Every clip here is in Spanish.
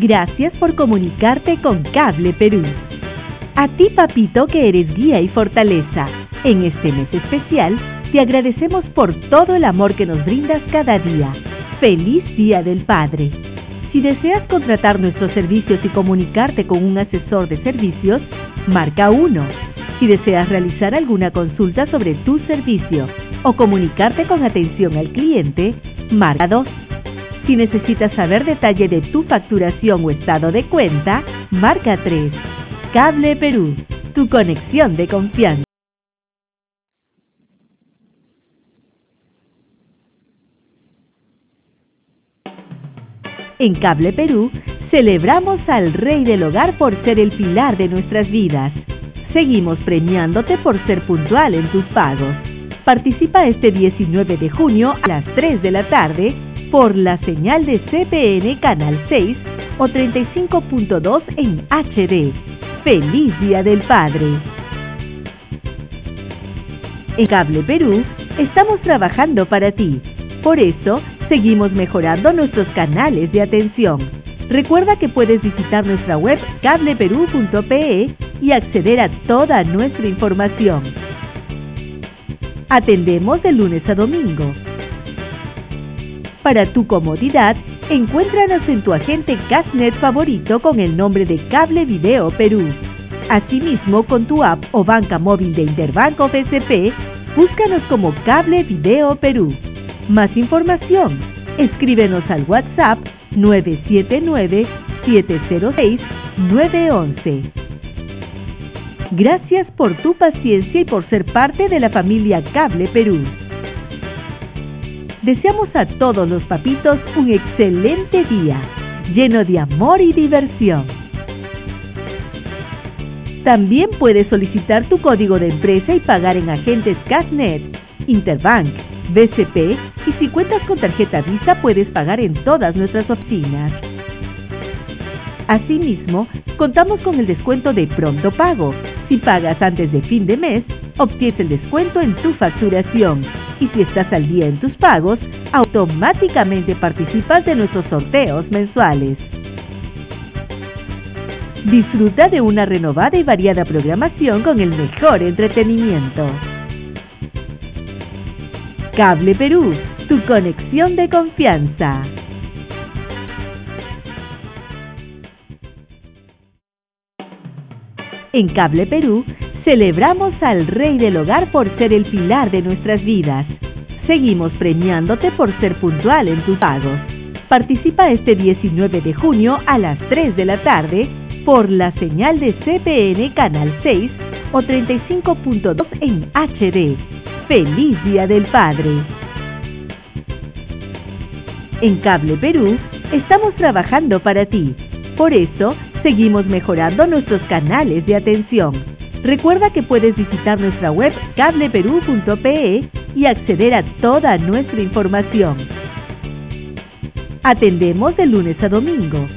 Gracias por comunicarte con Cable Perú. A ti, papito, que eres guía y fortaleza, en este mes especial, te agradecemos por todo el amor que nos brindas cada día. ¡Feliz Día del Padre! Si deseas contratar nuestros servicios y comunicarte con un asesor de servicios, marca 1. Si deseas realizar alguna consulta sobre tu servicio o comunicarte con atención al cliente, marca 2. Si necesitas saber detalle de tu facturación o estado de cuenta, marca 3. Cable Perú, tu conexión de confianza. En Cable Perú, celebramos al Rey del Hogar por ser el pilar de nuestras vidas. Seguimos premiándote por ser puntual en tus pagos. Participa este 19 de junio a las 3 de la tarde por la señal de CPN Canal 6 o 35.2 en HD. ¡Feliz Día del Padre! En Cable Perú, estamos trabajando para ti. Por eso, seguimos mejorando nuestros canales de atención. Recuerda que puedes visitar nuestra web cableperú.pe y acceder a toda nuestra información. Atendemos de lunes a domingo. Para tu comodidad, encuéntranos en tu agente Cashnet favorito con el nombre de Cable Video Perú. Asimismo, con tu app o banca móvil de Interbank o BCP, búscanos como Cable Video Perú. Más información, escríbenos al WhatsApp 979-706-911. Gracias por tu paciencia y por ser parte de la familia Cable Perú. Deseamos a todos los papitos un excelente día, lleno de amor y diversión. También puedes solicitar tu código de empresa y pagar en agentes Cashnet, Interbank, BCP y si cuentas con tarjeta Visa puedes pagar en todas nuestras oficinas. Asimismo, contamos con el descuento de pronto pago. Si pagas antes de fin de mes, obtienes el descuento en tu facturación. Y si estás al día en tus pagos, automáticamente participas de nuestros sorteos mensuales. Disfruta de una renovada y variada programación con el mejor entretenimiento. Cable Perú, tu conexión de confianza. En Cable Perú, celebramos al Rey del Hogar por ser el pilar de nuestras vidas. Seguimos premiándote por ser puntual en tus pagos. Participa este 19 de junio a las 3 de la tarde por la señal de CPN Canal 6 o 35.2 en HD. ¡Feliz Día del Padre! En Cable Perú, estamos trabajando para ti. Por eso, seguimos mejorando nuestros canales de atención. Recuerda que puedes visitar nuestra web cableperú.pe y acceder a toda nuestra información. Atendemos de lunes a domingo.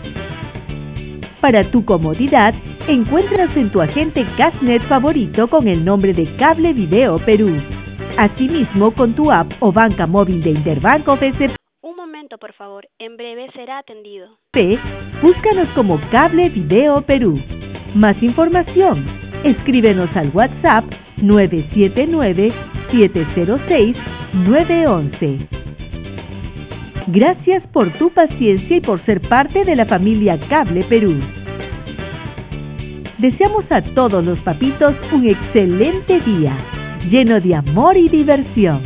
Para tu comodidad, encuéntranos en tu agente Cashnet favorito con el nombre de Cable Video Perú. Asimismo, con tu app o banca móvil de Interbank o BCP. Un momento, por favor. En breve será atendido. Búscanos como Cable Video Perú. Más información, escríbenos al WhatsApp 979-706-911. Gracias por tu paciencia y por ser parte de la familia Cable Perú. Deseamos a todos los papitos un excelente día, lleno de amor y diversión.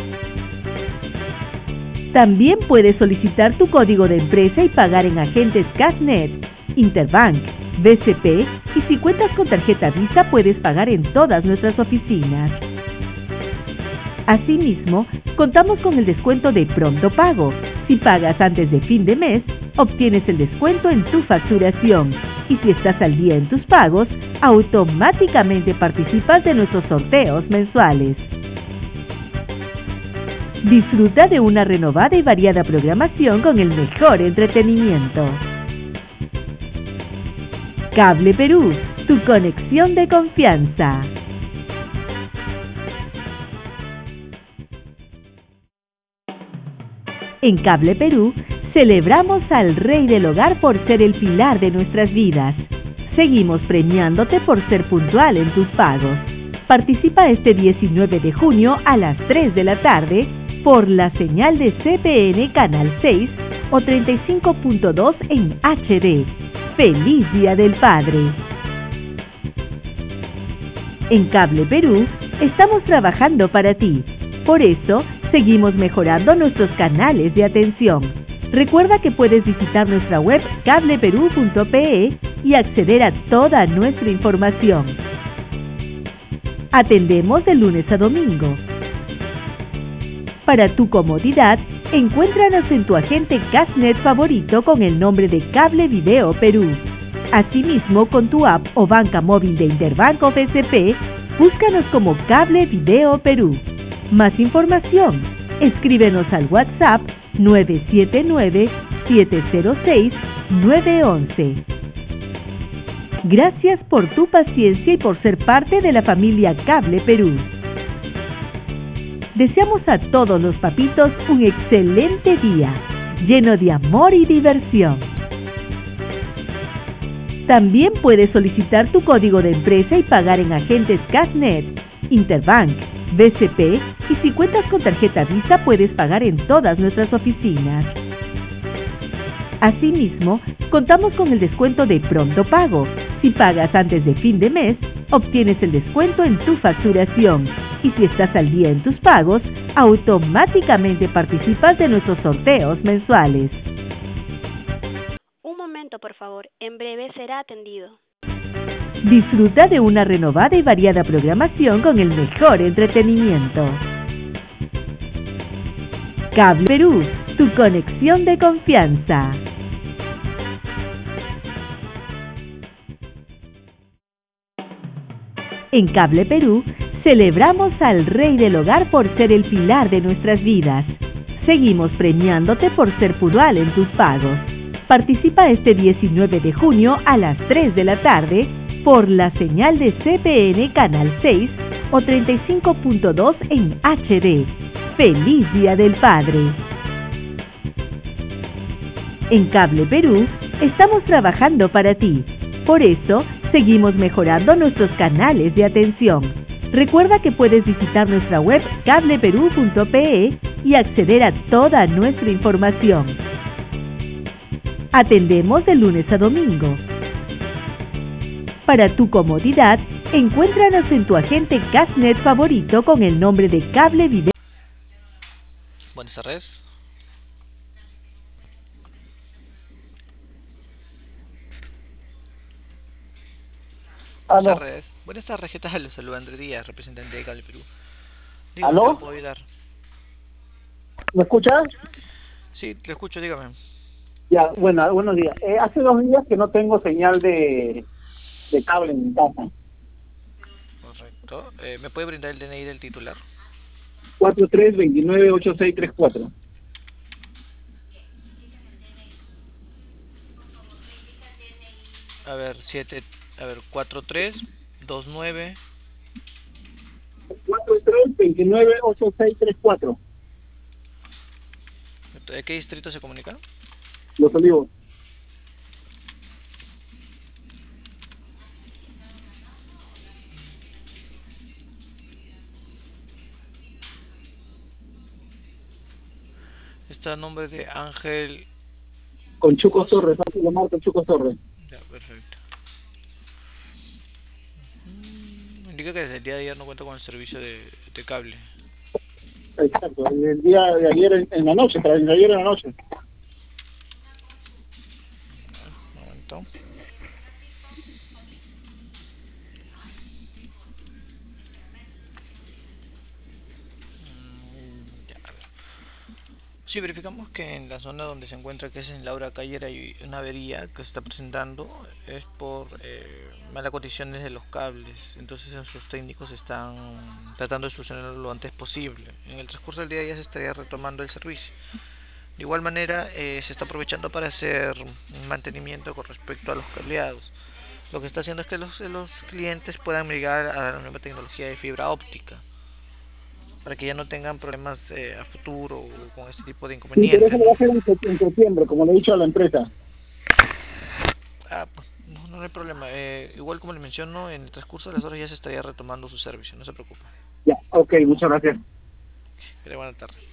También puedes solicitar tu código de empresa y pagar en agentes Cashnet, Interbank, BCP y si cuentas con tarjeta Visa puedes pagar en todas nuestras oficinas. Asimismo, contamos con el descuento de pronto pago. Si pagas antes de fin de mes, obtienes el descuento en tu facturación. Y si estás al día en tus pagos, automáticamente participas de nuestros sorteos mensuales. Disfruta de una renovada y variada programación con el mejor entretenimiento. Cable Perú, tu conexión de confianza. En Cable Perú, Celebramos al Rey del Hogar por ser el pilar de nuestras vidas. Seguimos premiándote por ser puntual en tus pagos. Participa este 19 de junio a las 3 de la tarde por la señal de CPN Canal 6 o 35.2 en HD. ¡Feliz Día del Padre! En Cable Perú estamos trabajando para ti. Por eso, seguimos mejorando nuestros canales de atención. Recuerda que puedes visitar nuestra web cableperú.pe y acceder a toda nuestra información. Atendemos de lunes a domingo. Para tu comodidad, encuéntranos en tu agente Cashnet favorito con el nombre de Cable Video Perú. Asimismo, con tu app o banca móvil de Interbanco BCP, búscanos como Cable Video Perú. Más información, escríbenos al WhatsApp 979-706-911. Gracias por tu paciencia y por ser parte de la familia Cable Perú. Deseamos a todos los papitos un excelente día, lleno de amor y diversión. También puedes solicitar tu código de empresa y pagar en agentes Cashnet, Interbank, BCP y si cuentas con tarjeta Visa puedes pagar en todas nuestras oficinas. Asimismo, contamos con el descuento de Pronto Pago. Si pagas antes de fin de mes, obtienes el descuento en tu facturación. Y si estás al día en tus pagos, automáticamente participas de nuestros sorteos mensuales. Un momento, por favor. En breve será atendido. Disfruta de una renovada y variada programación con el mejor entretenimiento. Cable Perú, tu conexión de confianza. En Cable Perú, celebramos al Rey del Hogar por ser el pilar de nuestras vidas. Seguimos premiándote por ser puntual en tus pagos. Participa este 19 de junio a las 3 de la tarde por la señal de CPN Canal 6 o 35.2 en HD. ¡Feliz Día del Padre! En Cable Perú estamos trabajando para ti. Por eso, seguimos mejorando nuestros canales de atención. Recuerda que puedes visitar nuestra web cableperú.pe y acceder a toda nuestra información. Atendemos de lunes a domingo. Para tu comodidad, encuéntranos en tu agente Cashnet favorito con el nombre de Cable Video. Buenas tardes. Buenas ¿Aló? tardes. Buenas tardes, ¿qué tal? Los saluda Andrés Díaz, representante de Cable Perú. Dígame, ¿Aló? ¿qué le puedo ayudar? ¿Me escuchas? Sí, lo escucho, dígame. Ya, bueno, buenos días. Hace 2 días que no tengo señal de cable en mi casa. Correcto. ¿Me puede brindar el DNI del titular? 43298634. A ver, 4329. 43298634. ¿De qué distrito se comunica? Los Olivos. Está a nombre de Ángel. Con Chuco Torres, fácil llamar con Chuco Torres. Ya, perfecto. Indica que desde el día de ayer no cuenta con el servicio de cable. Exacto, el día de ayer en la noche, para el de ayer en la noche. Un momento. Ya, a ver. Sí, verificamos que en la zona donde se encuentra, que es en Laura Cayer, hay una avería que se está presentando. Es por malas condiciones de los cables. Entonces sus técnicos están tratando de solucionarlo lo antes posible. En el transcurso del día ya se estaría retomando el servicio. De igual manera, se está aprovechando para hacer un mantenimiento con respecto a los cableados. Lo que está haciendo es que los clientes puedan migrar a la nueva tecnología de fibra óptica. para que ya no tengan problemas a futuro con este tipo de Sí, pero eso inconvenientes, lo va a ¿no? hacer en septiembre, como le he dicho a la empresa. Ah, pues no, no hay problema. Igual como le menciono, en el transcurso de las horas ya se estaría retomando su servicio, no se preocupe. Ya, ok, muchas gracias. Que le buena tarde.